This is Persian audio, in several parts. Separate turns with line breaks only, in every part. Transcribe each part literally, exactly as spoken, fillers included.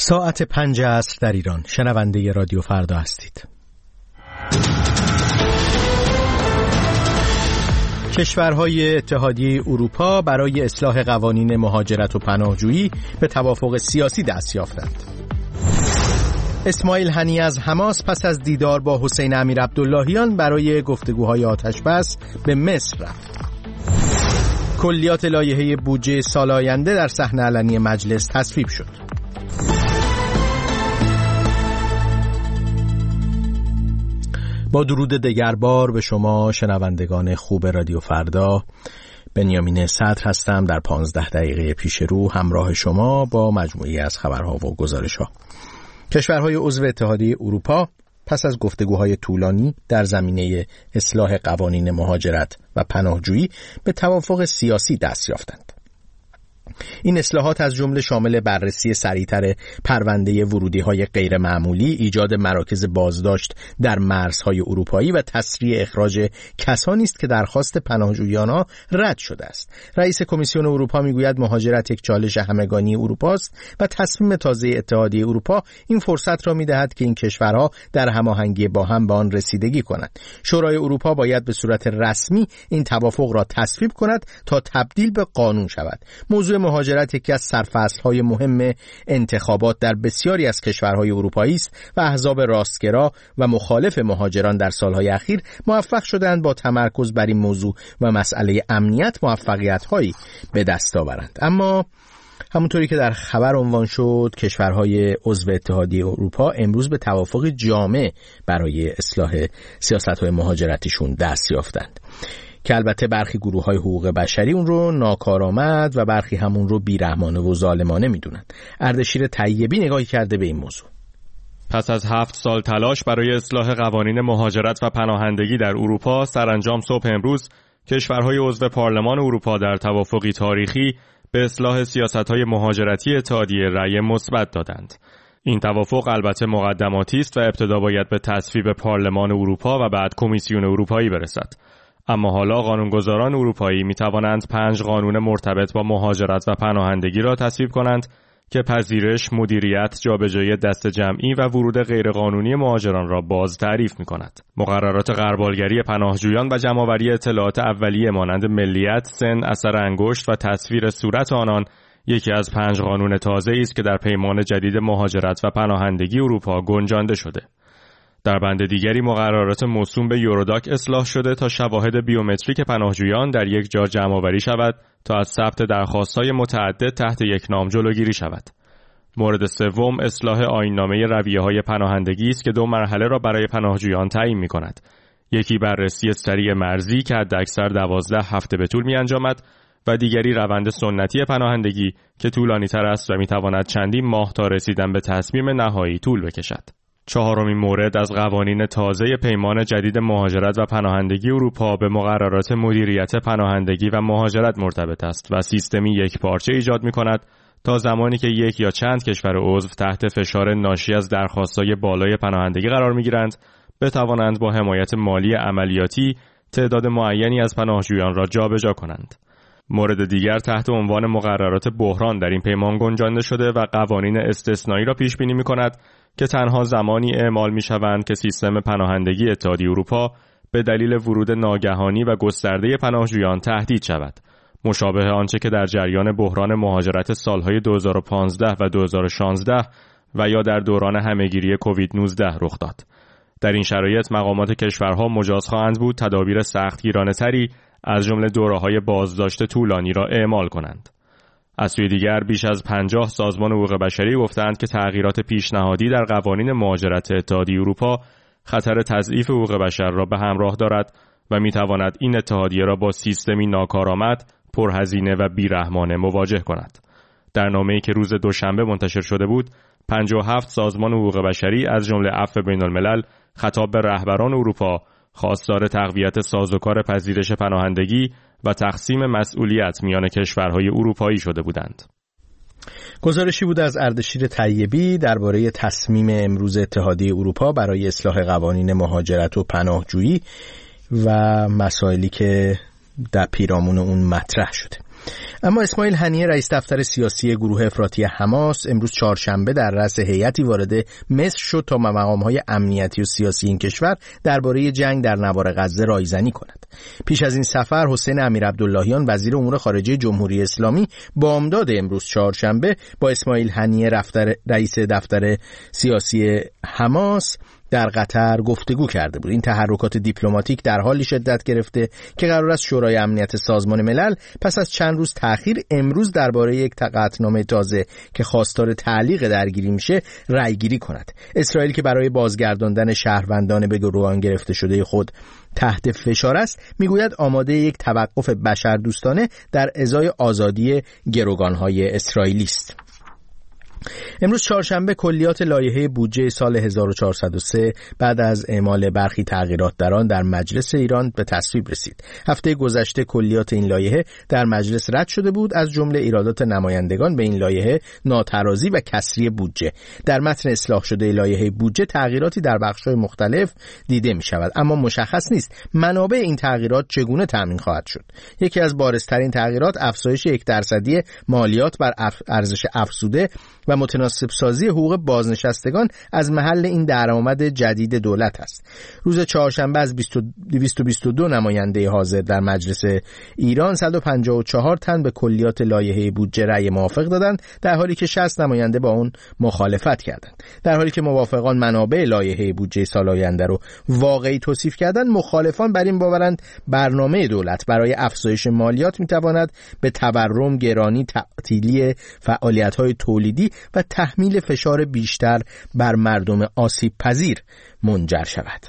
ساعت پنج عصر در ایران. شنونده رادیو فردا هستید. کشورهای اتحادیه اروپا برای اصلاح قوانین مهاجرت و پناهجویی به توافق سیاسی دست یافتند. اسماعیل هنیه از حماس پس از دیدار با حسین امیر عبداللهیان برای گفتگوهای آتشبس به مصر رفت. کلیات لایحه بودجه سال آینده در صحن علنی مجلس تصویب شد. با درود دگربار به شما شنوندگان خوب رادیو فردا، بنیامین صدر هستم. در پانزده دقیقه پیش رو همراه شما با مجموعی از خبرها و گزارش‌ها. کشورهای عضو اتحادیه اروپا پس از گفتگوهای طولانی در زمینه اصلاح قوانین مهاجرت و پناهجویی به توافق سیاسی دست یافتند. این اصلاحات از جمله شامل بررسی سریعتر پرونده ورودی‌های غیر معمولی، ایجاد مراکز بازداشت در مرزهای اروپایی و تسریع اخراج کسانی است که درخواست پناهجویان رد شده است. رئیس کمیسیون اروپا میگوید مهاجرت یک چالش همگانی اروپا است و تصمیم تازه اتحادیه اروپا این فرصت را می‌دهد که این کشورها در هماهنگی با هم به آن رسیدگی کنند. شورای اروپا باید به صورت رسمی این توافق را تصویب کند تا تبدیل به قانون شود. موضوع مهاجرت یکی از سرفصل‌های مهم انتخابات در بسیاری از کشورهای اروپایی است و احزاب راستگرا و مخالف مهاجران در سالهای اخیر موفق شدند با تمرکز بر این موضوع و مسئله امنیت موفقیت‌هایی به دست آورند. اما همونطوری که در خبر عنوان شد، کشورهای عضو اتحادیه اروپا امروز به توافق جامع برای اصلاح سیاست‌های مهاجرتیشون دست یافتند که البته برخی گروه‌های حقوق بشری اون رو ناکارآمد و برخی همون رو بیرحمانه و ظالمانه میدونن. اردشیر طیبی نگاهی کرده به این موضوع.
پس از هفت سال تلاش برای اصلاح قوانین مهاجرت و پناهندگی در اروپا، سرانجام صبح امروز کشورهای عضو پارلمان اروپا در توافقی تاریخی به اصلاح سیاست‌های مهاجرتی اتحادیه رأی مثبت دادند. این توافق البته مقدماتی است و ابتدا باید به تصویب پارلمان اروپا و بعد کمیسیون اروپایی برسد. اما حالا قانونگذاران اروپایی می توانند پنج قانون مرتبط با مهاجرت و پناهندگی را تصویب کنند که پذیرش، مدیریت، جابجایی دست جمعی و ورود غیرقانونی مهاجران را باز تعریف می کند. مقررات غربالگری پناهجویان و جمع‌آوری اطلاعات اولیه مانند ملیت، سن، اثر انگشت و تصویر صورت آنان یکی از پنج قانون تازه‌ای است که در پیمان جدید مهاجرت و پناهندگی اروپا گنجانده شده. در بند دیگری مقررات موسوم به یوروداک اصلاح شده تا شواهد بیومتریک پناهجویان در یک جا جمع‌آوری شود تا از ثبت درخواست‌های متعدد تحت یک نام جلوگیری شود. مورد سوم اصلاح آیین‌نامه رویه‌های پناهندگی است که دو مرحله را برای پناهجویان تعیین می‌کند. یکی بررسی سریع مرزی که حداکثر دوازده هفته به طول می‌انجامد و دیگری روند سنتی پناهندگی که طولانی‌تر است و می‌تواند چندین ماه تا رسیدن به تصمیم نهایی طول بکشد. چهارمین مورد از قوانین تازه پیمان جدید مهاجرت و پناهندگی اروپا به مقررات مدیریت پناهندگی و مهاجرت مرتبط است و سیستمی یک پارچه ایجاد می‌کند تا زمانی که یک یا چند کشور عضو تحت فشار ناشی از درخواست‌های بالای پناهندگی قرار می‌گیرند، بتوانند با حمایت مالی عملیاتی تعداد معینی از پناهجویان را جابجا کنند. مورد دیگر تحت عنوان مقررات بحران در این پیمان گنجانده شده و قوانین استثنایی را پیش بینی می‌کند که تنها زمانی اعمال می‌شوند که سیستم پناهندگی اتحادیه اروپا به دلیل ورود ناگهانی و گسترده پناهجویان تهدید شود، مشابه آنچه که در جریان بحران مهاجرت سالهای دو هزار و پانزده و دو هزار و شانزده و یا در دوران همهگیری کووید نوزده رخ داد. در این شرایط مقامات کشورها مجاز خواهند بود تدابیر سختگیرانه‌تری از جمله دوره‌های بازداشت طولانی را اعمال کنند. از سوی دیگر بیش از پنجاه سازمان حقوق بشری گفتند که تغییرات پیشنهادی در قوانین مهاجرت اتحادیه اروپا خطر تضعیف حقوق بشر را به همراه دارد و می‌تواند این اتحادیه را با سیستمی ناکارآمد، پرهزینه و بیرحمانه مواجه کند. در نامه‌ای که روز دوشنبه منتشر شده بود، پنجاه و هفت سازمان حقوق بشری از جمله عفو بین‌الملل خطاب به رهبران اروپا خواستار تقویت سازوکار پذیرش پناهندگی و تقسیم مسئولیت میان کشورهای اروپایی شده بودند.
گزارشی بود از اردشیر طیبی درباره تصمیم امروز اتحادیه اروپا برای اصلاح قوانین مهاجرت و پناهجویی و مسائلی که در پیرامون اون مطرح شده. اما اسماعیل هنیه رئیس دفتر سیاسی گروه افراطی حماس امروز چهارشنبه در رأس هیئتی وارد مصر شد تا مقام‌های امنیتی و سیاسی این کشور درباره جنگ در نوار غزه رایزنی کند. پیش از این سفر حسین امیرعبداللهیان وزیر امور خارجه جمهوری اسلامی بامداد امروز چهارشنبه با اسماعیل هنیه رئیس دفتر سیاسی حماس در قطر گفتگو کرده بود. این تحرکات دیپلماتیک در حالی شدت گرفته که قرار است شورای امنیت سازمان ملل پس از چند روز تأخیر امروز درباره یک قطعنامه تازه که خواستار تعلیق درگیری میشه رأیگیری کند. اسرائیل که برای بازگرداندن شهروندان به گروگان گرفته شده خود تحت فشار است، میگوید آماده یک توقف بشردوستانه در ازای آزادی گروگان‌های اسرائیلی است. امروز چهارشنبه کلیات لایحه بودجه سال هزار و چهارصد و سه بعد از اعمال برخی تغییرات در آن در مجلس ایران به تصویب رسید. هفته گذشته کلیات این لایحه در مجلس رد شده بود، از جمله ایرادات نمایندگان به این لایحه ناترازی و کسری بودجه. در متن اصلاح شده لایحه بودجه تغییراتی در بخش‌های مختلف دیده می‌شود، اما مشخص نیست منابع این تغییرات چگونه تامین خواهد شد. یکی از بارزترین تغییرات افزایش یک درصدی مالیات بر ارزش افزوده و متناسب سازی حقوق بازنشستگان از محل این درآمد جدید دولت است. روز چهارشنبه از دویست و بیست و دو نماینده حاضر در مجلس ایران صد و پنجاه و چهار تن به کلیات لایحه بودجه رأی موافق دادند، در حالی که شصت نماینده با اون مخالفت کردند. در حالی که موافقان منابع لایحه بودجه سال آینده رو واقعی توصیف کردند، مخالفان بر این باورند برنامه دولت برای افزایش مالیات میتواند به تورم، گرانی، تعطیلی فعالیت‌های تولیدی و تحمیل فشار بیشتر بر مردم آسیب پذیر منجر شود.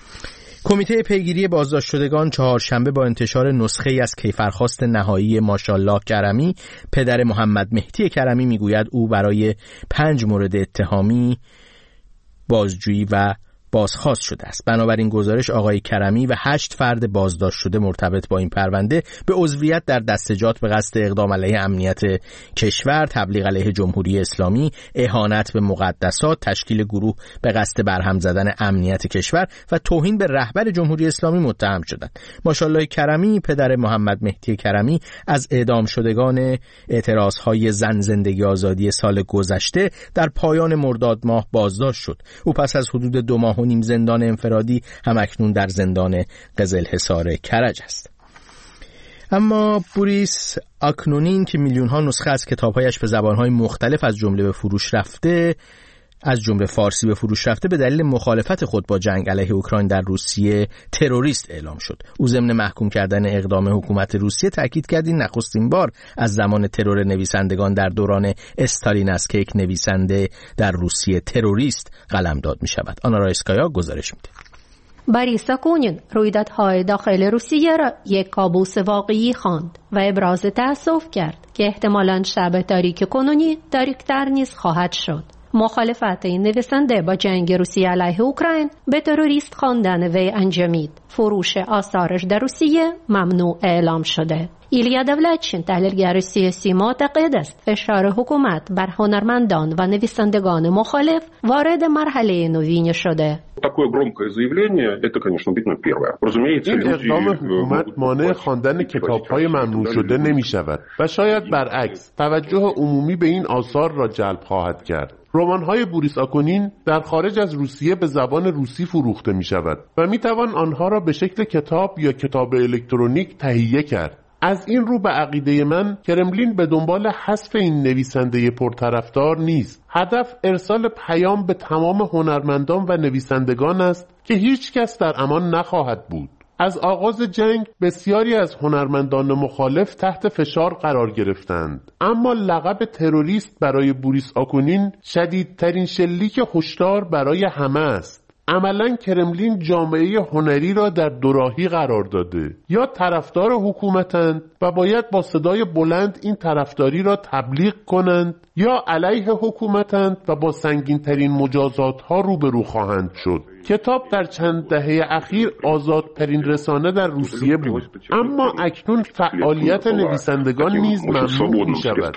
کمیته پیگیری بازداشت شدگان چهارشنبه با انتشار نسخه‌ای از کیفرخواست نهایی ماشاءالله کرمی، پدر محمد مهدی کرمی، میگوید او برای پنج مورد اتهامی بازجویی و بازخواست شده است. بنابراین گزارش آقای کرمی و هشت فرد بازداشت شده مرتبط با این پرونده به عضویت در دستجات به قصد اقدام علیه امنیت کشور، تبلیغ علیه جمهوری اسلامی، اهانت به مقدسات، تشکیل گروه به قصد برهم زدن امنیت کشور و توهین به رهبر جمهوری اسلامی متهم شدند. ماشاءالله کرمی، پدر محمد مهدی کرمی، از اعدام شدگان اعتراضهای زن زندگی آزادی سال گذشته در پایان مرداد ماه بازداشت شد. او پس از حدود دو ماه و نیم زندان انفرادی همکنون در زندان قزلحصار کرج است. اما بوریس آکنونین که میلیون ها نسخه از کتابهایش به زبانهای مختلف از جمله به فروش رفته از جمله فارسی به فروش رفته به دلیل مخالفت خود با جنگ علیه اوکراین در روسیه تروریست اعلام شد. او ضمن محکوم کردن اقدام حکومت روسیه تاکید کرد این نخستین بار از زمان ترور نویسندگان در دوران استالین است که یک نویسنده در روسیه تروریست قلمداد می شود. آنا رایسکایا گزارش میده.
بوریس آکونین رویدادهای داخل روسیه را یک کابوس واقعی خواند و ابراز تأسف کرد که احتمالاً شب تاریک کنونی تاریک‌تر نیز خواهد شد. مخالفت این نویسنده با جنگ روسیه علیه اوکراین به تروریست خواندن وی انجامید. فروش آثارش در روسیه ممنوع اعلام شده. ایلیا دولتچین تحلیلگر سیاسی معتقد است فشار حکومت بر هنرمندان و نویسندگان مخالف وارد مرحله نوین شده.
این اقدام حکومت مانع خواندن کتاب‌های ممنوع شده نمی‌شود و شاید برعکس توجه عمومی به این آثار را جلب خواهد کرد. رمان‌های بوریس آکونین در خارج از روسیه به زبان روسی فروخته می‌شود و می‌توان آنها را به شکل کتاب یا کتاب الکترونیک تهیه کرد. از این رو به عقیده من کرملین به دنبال حذف این نویسنده پرطرفدار نیست. هدف ارسال پیام به تمام هنرمندان و نویسندگان است که هیچ کس در امان نخواهد بود. از آغاز جنگ بسیاری از هنرمندان مخالف تحت فشار قرار گرفتند، اما لقب تروریست برای بوریس آکونین شدیدترین شلیک هشدار برای همه است. عملاً کرملین جامعه هنری را در دوراهی قرار داده. یا طرفدار حکومتند و باید با صدای بلند این طرفداری را تبلیغ کنند، یا علیه حکومتند و با سنگین‌ترین مجازات ها روبرو خواهند شد. کتاب در چند دهه اخیر آزادترین رسانه در روسیه بود، اما اکنون فعالیت نویسندگان نیز ممنوع می‌شود.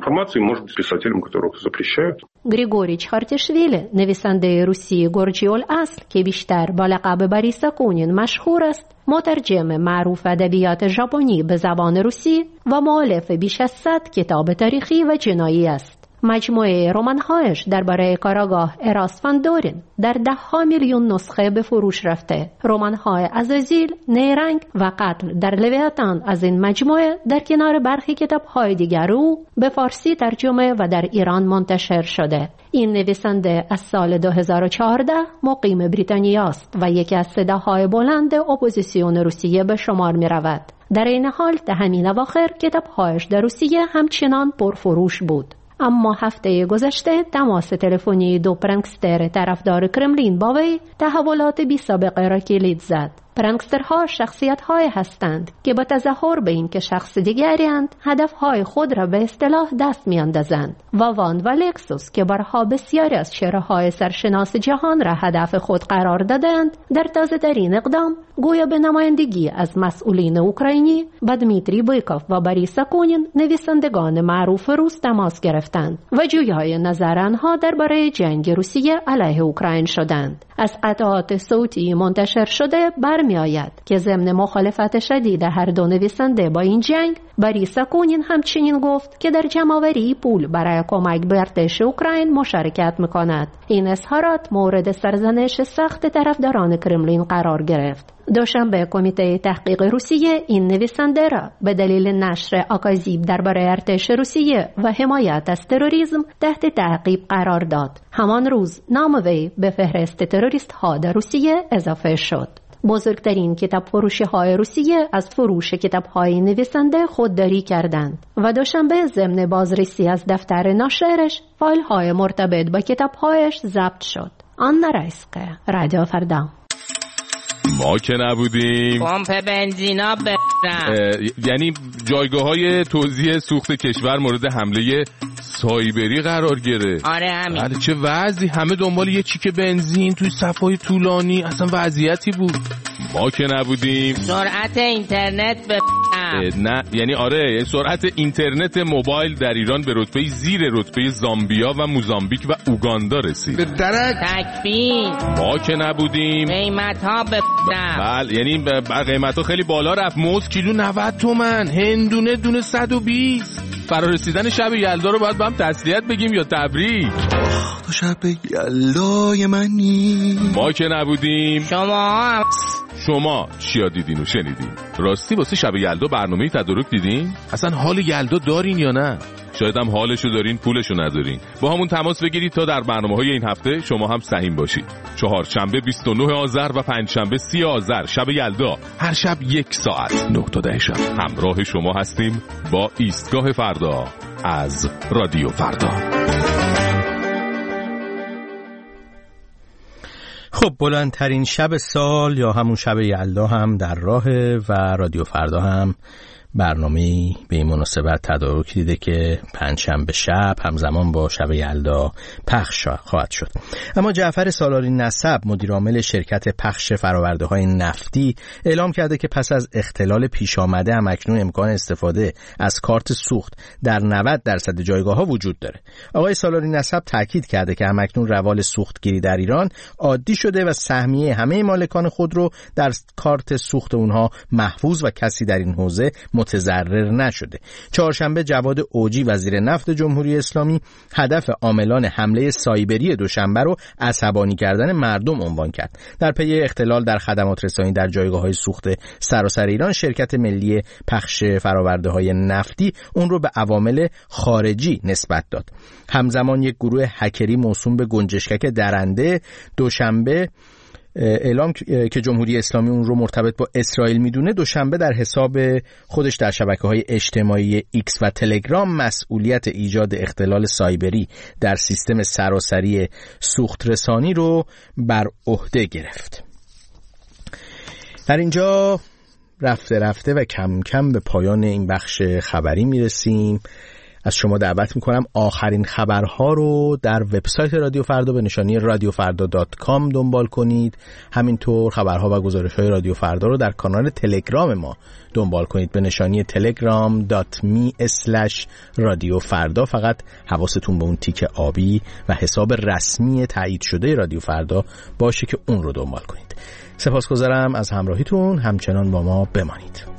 گریگوری چخارتشویلی، نویسنده روسی گورجیول اصل که بیشتر با لقب بریس اکونین مشهور است، مترجم معروف ادبیات ژاپنی به زبان روسی و مؤلف بیش از صد کتاب تاریخی و جنایی است. مجموعه رمان‌هایش درباره کاراگاه اراسفاندورین در ده ها میلیون نسخه به فروش رفته. رمان‌های عزازیل، نیرنگ و قتل در لویتان از این مجموعه در کنار برخی کتاب‌های دیگر او به فارسی ترجمه و در ایران منتشر شده. این نویسنده از سال دو هزار و چهارده مقیم بریتانیا است و یکی از صداهای بلند اپوزیسیون روسیه به شمار می رود. در این حال در همین اواخر کتاب‌هایش در روسیه همچنان پرفروش بود. اما هفته گذشته تماس تلفنی دو پرنگستر طرفدار کرملین با وی تحولات بی سابقه را کلید زد. پرنگسترها شخصیت‌های هستند که با تظاهر به این که شخص دیگری اند هدف‌های خود را به اصطلاح دست می‌اندازند. واواند و لکسوس که بارها بسیاری از چهره‌های سرشناس جهان را هدف خود قرار دادند، در تازه‌ترین اقدام گویا به نمایندگی از مسئولین اوکراینی با دمیتری بیکوف و بریس اکونین، نویسندگان معروف روس، تماس گرفتند و جویای نظر آنها درباره جنگ روسیه علیه اوکراین شدند. از قطعات صوتی منتشر شده برمی آید که ضمن مخالفت شدید هر دو نویسنده با این جنگ، بریس اکونین همچنین گفت که در جمع‌آوری پول برای کمک به ارتش اوکراین مشارکت می‌کند. این اظهارات مورد سرزنش سخت طرفداران کرملین قرار گرفت. دوشنبه کمیته تحقیق روسیه این نویسنده را به دلیل نشر اکاذیب درباره ارتش روسیه و حمایت از تروریسم تحت تعقیب قرار داد. همان روز نام وی به فهرست تروریست ها در روسیه اضافه شد. بزرگترین کتاب فروشی های روسیه از فروش کتاب های نویسنده خودداری کردند و دوشنبه ضمن بازرسی از دفتر ناشرش فایل های مرتبط با کتاب هایش ضبط شد. آنا رایسکه، رادیو فردا.
ما که نبودیم
پمپ بنزینا برم،
یعنی جایگاه های توزیع سوخت کشور مورد حمله سایبری قرار گرفت.
آره همین.
بله چه وضعی، همه دنبال یه چیک بنزین توی صفای طولانی، اصلا وضعیتی بود. ما که نبودیم
سرعت اینترنت برم.
نه یعنی آره، یعنی سرعت اینترنت موبایل در ایران به رتبه زیر رتبه زامبیا و موزامبیک و اوگاندا رسید.
به درک تکبیر.
ما که نبودیم
قیمت ها برم.
بله یعنی قیمت ها خیلی بالا رفت. موز کیلو نود تومن، هندونه دونه صد و بیست. فرارسیدن شب یلدا رو باید با هم تسلیت بگیم یا تبریک؟
تو شب یلدای منی.
ما که نبودیم
شما هم.
شما چیا دیدین و شنیدین؟ راستی واسه شب یلدا برنامه‌ای تدارک دیدین؟ اصلا حال یلدا دارین یا نه؟ شاید هم حالشو دارین پولشو ندارین. با همون تماس بگیرید تا در برنامه‌های این هفته شما هم سهیم باشید. چهارشنبه بیست و نه آذر و پنجشنبه سی آذر شب یلدا، هر شب یک ساعت نه تا ده شب همراه شما هستیم با ایستگاه فردا از رادیو فردا.
خب بلندترین شب سال یا همون شب یلدا هم در راه و رادیو فردا هم برنامه‌ای به این مناسبت تدارک دیده که پنجشنبه شب همزمان با شب یلدا پخش خواهد شد. اما جعفر سالاری نسب، مدیر عامل شرکت پخش فرآورده‌های نفتی، اعلام کرده که پس از اختلال پیش آمده هم اکنون امکان استفاده از کارت سوخت در نود درصد جایگاه‌ها وجود داره. آقای سالاری نسب تاکید کرده که هم اکنون روال سوختگیری در ایران عادی شده و سهمیه همه مالکان خودرو در کارت سوخت اونها محفوظ و کسی در این حوزه متضرر نشده. چهارشنبه جواد اوجی وزیر نفت جمهوری اسلامی هدف عاملان حمله سایبری دوشنبه رو عصبانی کردن مردم عنوان کرد. در پی اختلال در خدمات رسانی در جایگاه‌های سوخت سراسر ایران، شرکت ملی پخش فرآورده‌های نفتی اون رو به عوامل خارجی نسبت داد. همزمان یک گروه هکری موسوم به گنجشکک درنده دوشنبه اعلام که جمهوری اسلامی اون رو مرتبط با اسرائیل میدونه، دوشنبه در حساب خودش در شبکه‌های اجتماعی ایکس و تلگرام مسئولیت ایجاد اختلال سایبری در سیستم سراسری سوخت رسانی رو بر عهده گرفت. در اینجا رفته رفته و کم کم به پایان این بخش خبری میرسیم. از شما دعوت میکنم آخرین خبرها رو در وبسایت رادیو فردا به نشانی رادیو فردا دات کام دنبال کنید. همینطور خبرها و گزارش‌های رادیو فردا رو در کانال تلگرام ما دنبال کنید به نشانی تلگرام دات می اسلش رادیو فردا. فقط حواستون به اون تیک آبی و حساب رسمی تایید شده رادیو فردا باشه که اون رو دنبال کنید. سپاسگزارم از همراهیتون، همچنان با ما بمانید.